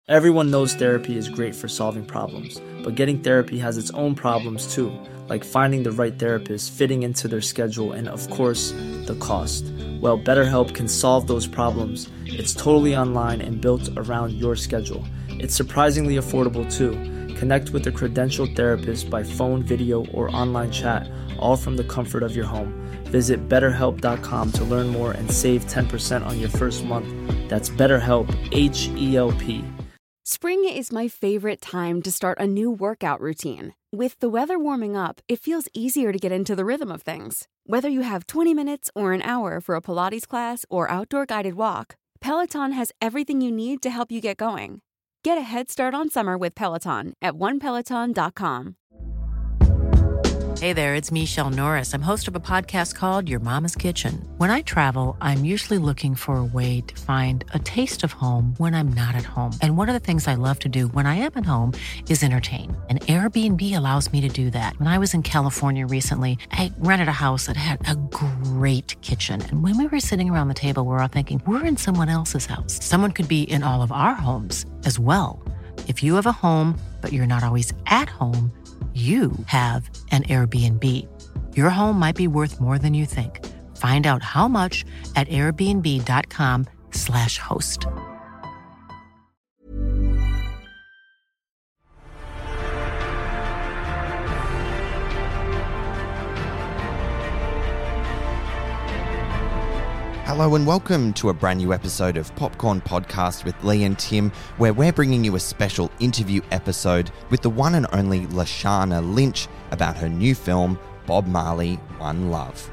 Everyone knows therapy is great for solving problems, but getting therapy has its own problems too, like finding the right therapist, fitting into their schedule, and of course, the cost. Well, BetterHelp can solve those problems. It's totally online and built around your schedule. It's surprisingly affordable too. Connect with a credentialed therapist by phone, video, or online chat, all from the comfort of your home. Visit BetterHelp.com to learn more and save 10% on your first month. That's BetterHelp, H-E-L-P. Spring is my favorite time to start a new workout routine. With the weather warming up, it feels easier to get into the rhythm of things. Whether you have 20 minutes or an hour for a Pilates class or outdoor guided walk, Peloton has everything you need to help you get going. Get a head start on summer with Peloton at onepeloton.com. Hey there, it's Michelle Norris. I'm host of a podcast called Your Mama's Kitchen. When I travel, I'm usually looking for a way to find a taste of home when I'm not at home. And one of the things I love to do when I am at home is entertain. And Airbnb allows me to do that. When I was in California recently, I rented a house that had a great kitchen. And when we were sitting around the table, we were all thinking, we're in someone else's house. Someone could be in all of our homes as well. If you have a home, but you're not always at home, you have an Airbnb. Your home might be worth more than you think. Find out how much at airbnb.com/host. Hello and welcome to a brand new episode of Popcorn Podcast with Lee and Tim, where we're bringing you a special interview episode with the one and only Lashana Lynch about her new film, Bob Marley, One Love.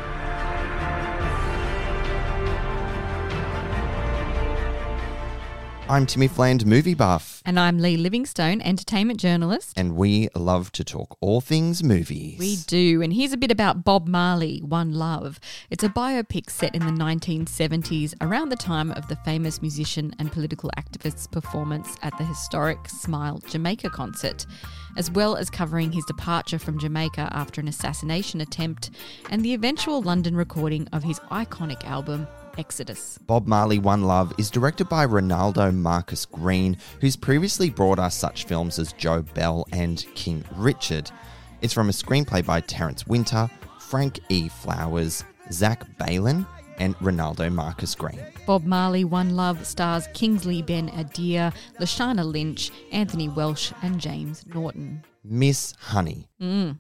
I'm Timmy Fland, movie buff. And I'm Lee Livingstone, entertainment journalist. And we love to talk all things movies. We do. And here's a bit about Bob Marley, One Love. It's a biopic set in the 1970s, around the time of the famous musician and political activist's performance at the historic Smile Jamaica concert, as well as covering his departure from Jamaica after an assassination attempt and the eventual London recording of his iconic album, Exodus. Bob Marley, One Love is directed by Ronaldo Marcus Green, who's previously brought us such films as Joe Bell and King Richard. It's from a screenplay by Terence Winter, Frank E. Flowers, Zach Balin, and Ronaldo Marcus Green. Bob Marley, One Love stars Kingsley Ben-Adir, Lashana Lynch, Anthony Welsh, and James Norton. Miss Honey,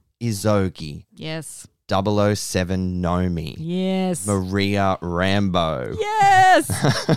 Izogi, Yes. 007 Nomi. Yes. Maria Rambo. Yes.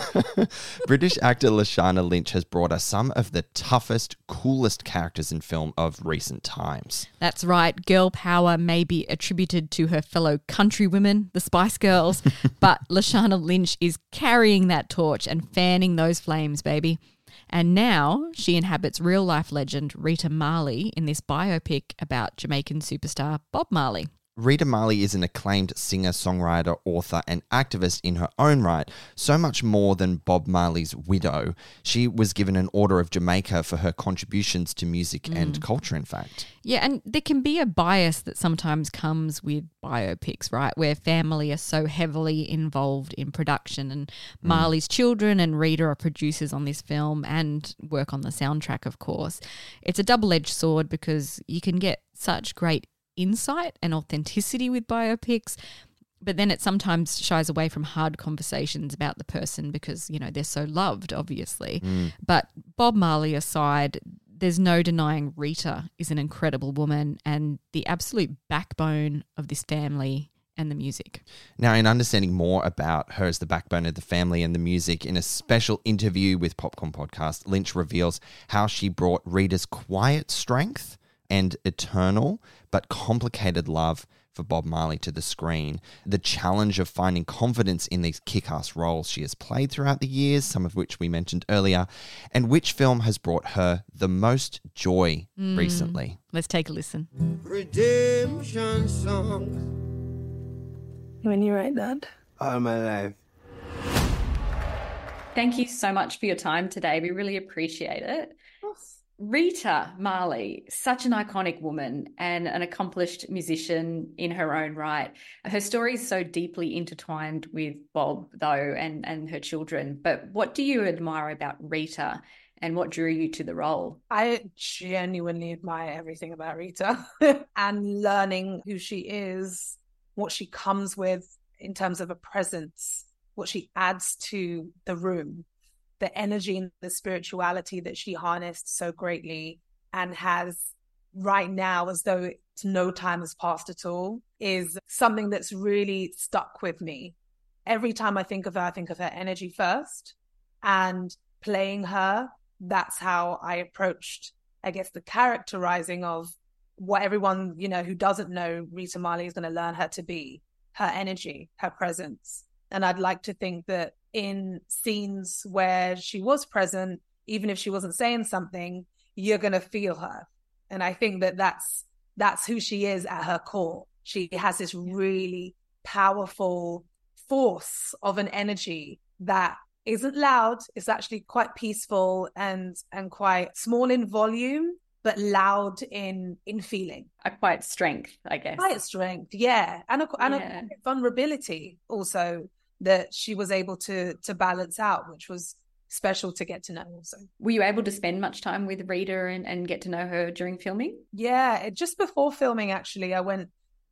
British actor Lashana Lynch has brought us some of the toughest, coolest characters in film of recent times. That's right. Girl power may be attributed to her fellow countrywomen, the Spice Girls, but Lashana Lynch is carrying that torch and fanning those flames, baby. And now she inhabits real-life legend Rita Marley in this biopic about Jamaican superstar Bob Marley. Rita Marley is an acclaimed singer, songwriter, author, and activist in her own right, so much more than Bob Marley's widow. She was given an Order of Jamaica for her contributions to music and culture, in fact. Yeah, and there can be a bias that sometimes comes with biopics, right, where family are so heavily involved in production, and Marley's children and Rita are producers on this film and work on the soundtrack, of course. It's a double-edged sword because you can get such great insight and authenticity with biopics, but then it sometimes shies away from hard conversations about the person because, you know, they're so loved, obviously. But Bob Marley aside, there's no denying Rita is an incredible woman and the absolute backbone of this family and the music. Now, in understanding more about her as the backbone of the family and the music, in a special interview with Popcorn Podcast, Lynch reveals how she brought Rita's quiet strength and eternal but complicated love for Bob Marley to the screen, the challenge of finding confidence in these kick-ass roles she has played throughout the years, some of which we mentioned earlier, and which film has brought her the most joy recently. Let's take a listen. Redemption songs. When you write that? All my life. Thank you so much for your time today. We really appreciate it. Rita Marley, such an iconic woman and an accomplished musician in her own right. Her story is so deeply intertwined with Bob, though, and her children. But what do you admire about Rita and what drew you to the role? I genuinely admire everything about Rita and learning who she is, what she comes with in terms of a presence, what she adds to the room, the energy and the spirituality that she harnessed so greatly and has right now as though no time has passed at all, is something that's really stuck with me. Every time I think of her energy first, and playing her, that's how I approached, I guess, the characterizing of what everyone, who doesn't know Rita Marley is going to learn her to be, her energy, her presence. And I'd like to think that in scenes where she was present, even if she wasn't saying something, you're going to feel her. And I think that that's who she is at her core. She has this really powerful force of an energy that isn't loud. It's actually quite peaceful and quite small in volume, but loud in feeling. A quiet strength, I guess. Quiet strength, yeah. And a vulnerability also that she was able to balance out, which was special to get to know also. Were you able to spend much time with Rita and get to know her during filming? Yeah, just before filming, actually, I went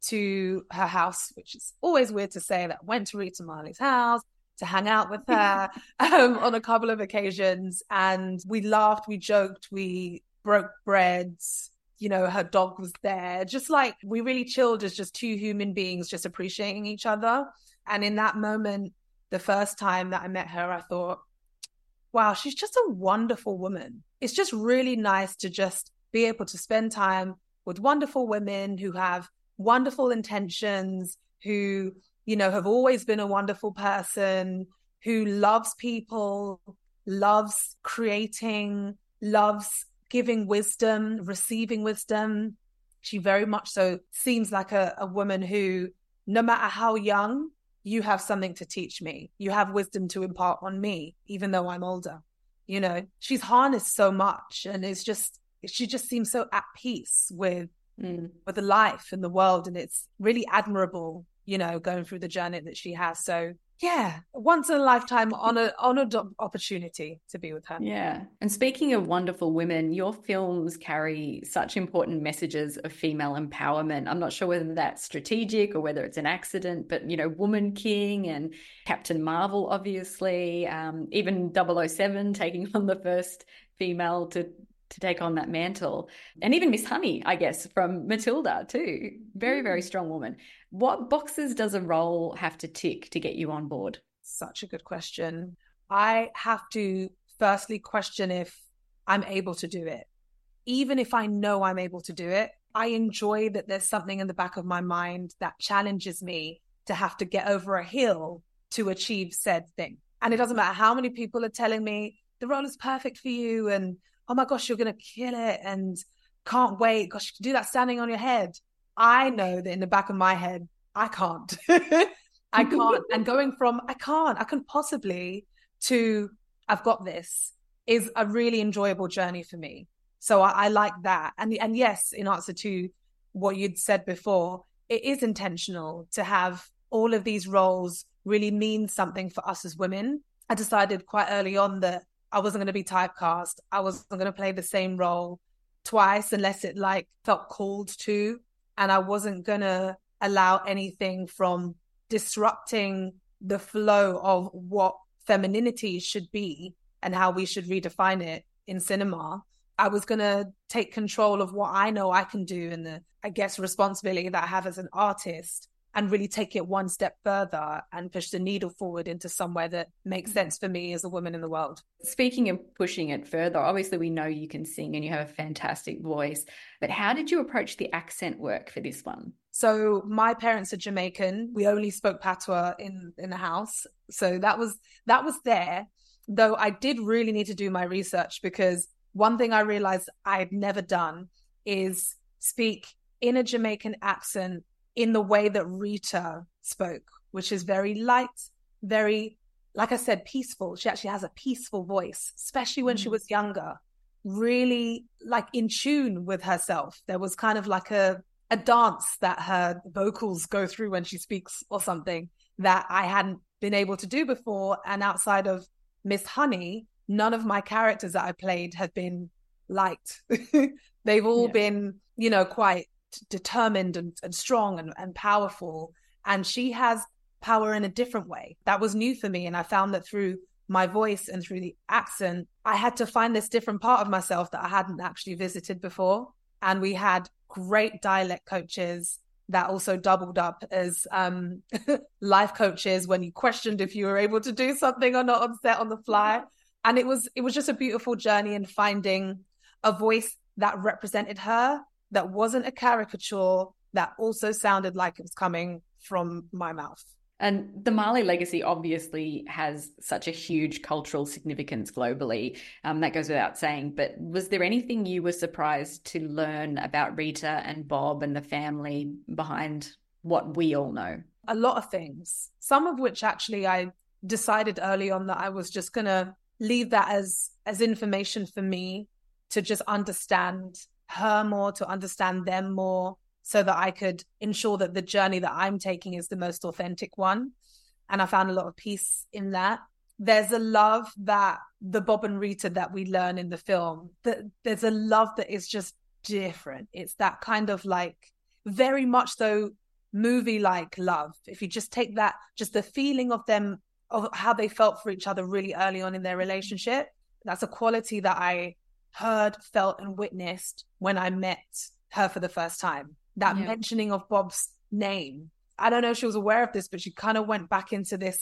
to her house, which is always weird to say that I went to Rita Marley's house to hang out with her on a couple of occasions. And we laughed, we joked, we broke breads. Her dog was there. Just like we really chilled as just two human beings, just appreciating each other. And in that moment, the first time that I met her, I thought, wow, she's just a wonderful woman. It's just really nice to just be able to spend time with wonderful women who have wonderful intentions, who, have always been a wonderful person, who loves people, loves creating, loves giving wisdom, receiving wisdom. She very much so seems like a woman who, no matter how young, you have something to teach me. You have wisdom to impart on me, even though I'm older. She's harnessed so much, and she just seems so at peace with the life and the world. And it's really admirable, going through the journey that she has. So yeah, once in a lifetime honored opportunity to be with her. Yeah. And speaking of wonderful women, your films carry such important messages of female empowerment. I'm not sure whether that's strategic or whether it's an accident, but, Woman King and Captain Marvel, obviously, even 007 taking on the first female to take on that mantle. And even Miss Honey, I guess, from Matilda too. Very, very strong woman. What boxes does a role have to tick to get you on board? Such a good question. I have to firstly question if I'm able to do it. Even if I know I'm able to do it, I enjoy that there's something in the back of my mind that challenges me to have to get over a hill to achieve said thing. And it doesn't matter how many people are telling me the role is perfect for you and, oh my gosh, you're going to kill it and can't wait. Gosh, you can do that standing on your head. I know that in the back of my head, I can't. I can't. And going from I couldn't possibly to I've got this is a really enjoyable journey for me. So I like that. And yes, in answer to what you'd said before, it is intentional to have all of these roles really mean something for us as women. I decided quite early on that I wasn't going to be typecast. I wasn't going to play the same role twice unless it felt called to. And I wasn't going to allow anything from disrupting the flow of what femininity should be and how we should redefine it in cinema. I was going to take control of what I know I can do and the, I guess, responsibility that I have as an artist and really take it one step further and push the needle forward into somewhere that makes sense for me as a woman in the world. Speaking of pushing it further, obviously we know you can sing and you have a fantastic voice, but how did you approach the accent work for this one? So my parents are Jamaican. We only spoke patois in the house. So that was there, though I did really need to do my research because one thing I realized I had never done is speak in a Jamaican accent in the way that Rita spoke, which is very light, very, like I said, peaceful. She actually has a peaceful voice, especially when she was younger, really in tune with herself. There was kind of like a dance that her vocals go through when she speaks or something that I hadn't been able to do before. And outside of Miss Honey, none of my characters that I played have been liked. They've all been, you know, quite determined and strong and powerful. And she has power in a different way. That was new for me. And I found that through my voice and through the accent, I had to find this different part of myself that I hadn't actually visited before. And we had great dialect coaches that also doubled up as life coaches when you questioned if you were able to do something or not on set on the fly. And it was just a beautiful journey in finding a voice that represented her, that wasn't a caricature, that also sounded like it was coming from my mouth. And the Marley legacy obviously has such a huge cultural significance globally. That goes without saying. But was there anything you were surprised to learn about Rita and Bob and the family behind what we all know? A lot of things, some of which actually I decided early on that I was just going to leave that as information for me to just understand her more, to understand them more, so that I could ensure that the journey that I'm taking is the most authentic one. And I found a lot of peace in that. There's a love that the Bob and Rita that we learn in the film, that there's a love that is just different. It's that kind of like very much so movie-like love. If you just take that, just the feeling of them, of how they felt for each other really early on in their relationship, that's a quality that I heard, felt, and witnessed when I met her for the first time. That mentioning of Bob's name. I don't know if she was aware of this, but she kind of went back into this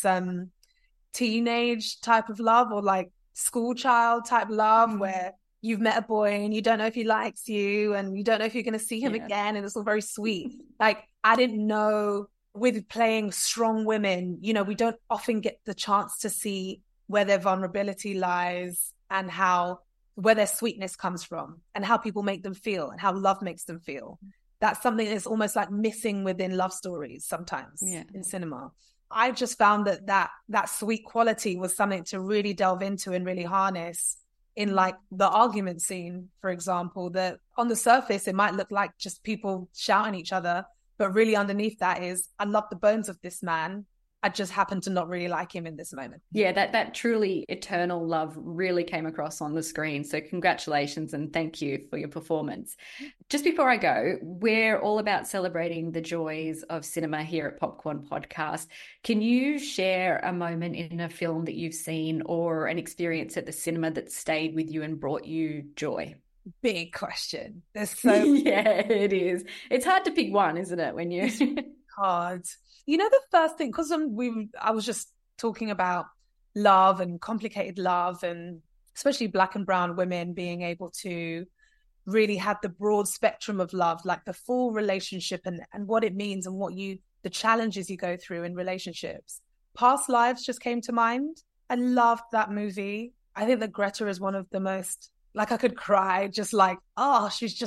teenage type of love, or like school child type love, where you've met a boy and you don't know if he likes you and you don't know if you're going to see him again. And it's all very sweet. Like, I didn't know, with playing strong women, you know, we don't often get the chance to see where their vulnerability lies and where their sweetness comes from and how people make them feel and how love makes them feel. That's something that's almost like missing within love stories sometimes in cinema. I just found that sweet quality was something to really delve into and really harness in, like, the argument scene, for example, that on the surface, it might look like just people shouting at each other, but really underneath that is, I love the bones of this man. I just happen to not really like him in this moment. Yeah, that truly eternal love really came across on the screen. So congratulations and thank you for your performance. Just before I go, we're all about celebrating the joys of cinema here at Popcorn Podcast. Can you share a moment in a film that you've seen or an experience at the cinema that stayed with you and brought you joy? Big question. There's so yeah, it is. It's hard to pick one, isn't it? When you hard. You know, the first thing, because I was just talking about love and complicated love, and especially Black and brown women being able to really have the broad spectrum of love, like the full relationship and what it means and the challenges you go through in relationships. Past Lives just came to mind. I loved that movie. I think that Greta is one of the most, like, I could cry, just like, oh, she's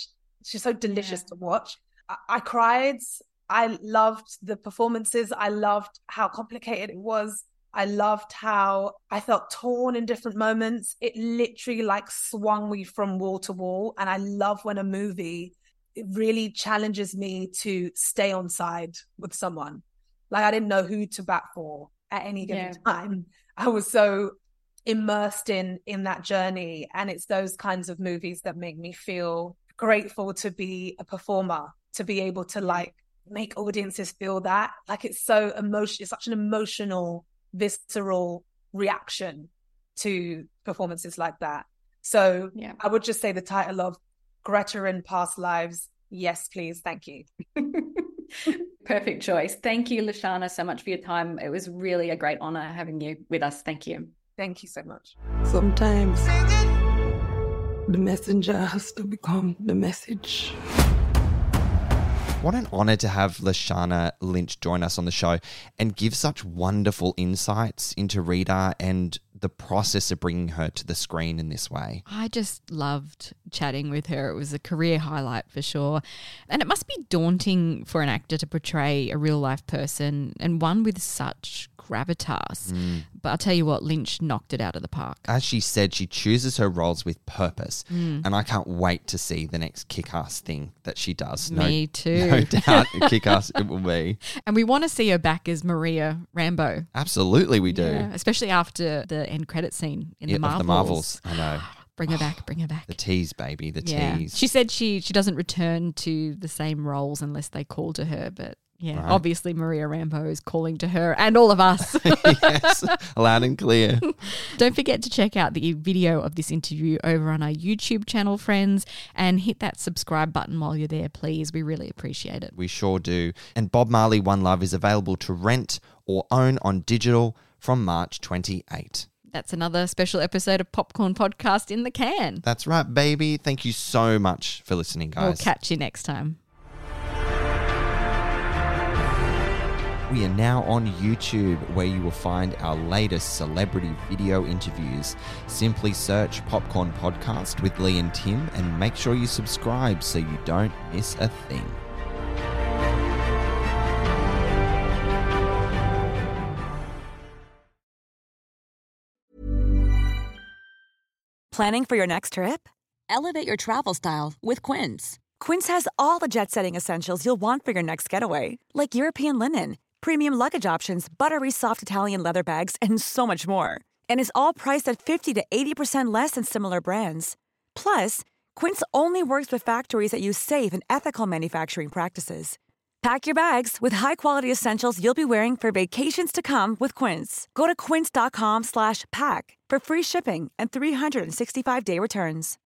so delicious to watch. I cried. I loved the performances. I loved how complicated it was. I loved how I felt torn in different moments. It literally like swung me from wall to wall. And I love when a movie, it really challenges me to stay on side with someone. Like, I didn't know who to bat for at any given time. I was so immersed in that journey. And it's those kinds of movies that make me feel grateful to be a performer, to be able to like make audiences feel that. Like, it's so it's such an emotional, visceral reaction to performances like that. So I would just say the title of Greta in Past Lives. Yes, please. Thank you. Perfect choice. Thank you, Lashana, so much for your time. It was really a great honor having you with us. Thank you. Thank you so much. Sometimes the messenger has to become the message. What an honour to have Lashana Lynch join us on the show and give such wonderful insights into Rita and the process of bringing her to the screen in this way. I just loved chatting with her. It was a career highlight for sure. And it must be daunting for an actor to portray a real life person, and one with such gravitas. But I'll tell you what, Lynch knocked it out of the park. As she said, she chooses her roles with purpose. And I can't wait to see the next Kick-Ass thing that she does. Me too. No doubt Kick-Ass it will be. And we want to see her back as Maria Rambeau. Absolutely we do. Yeah, especially after the end credit scene in the Marvels. Of the Marvels, I know. Bring her back, bring her back. The tease, baby, the tease. She said she doesn't return to the same roles unless they call to her, but yeah, obviously Maria Rambeau is calling to her and all of us. Yes, loud and clear. Don't forget to check out the video of this interview over on our YouTube channel, friends, and hit that subscribe button while you're there, please. We really appreciate it. We sure do. And Bob Marley One Love is available to rent or own on digital from March 28. That's another special episode of Popcorn Podcast in the can. That's right, baby. Thank you so much for listening, guys. We'll catch you next time. We are now on YouTube, where you will find our latest celebrity video interviews. Simply search Popcorn Podcast with Lee and Tim and make sure you subscribe so you don't miss a thing. Planning for your next trip? Elevate your travel style with Quince. Quince has all the jet-setting essentials you'll want for your next getaway, like European linen, premium luggage options, buttery soft Italian leather bags, and so much more. And is all priced at 50 to 80% less than similar brands. Plus, Quince only works with factories that use safe and ethical manufacturing practices. Pack your bags with high-quality essentials you'll be wearing for vacations to come with Quince. Go to quince.com/pack for free shipping and 365-day returns.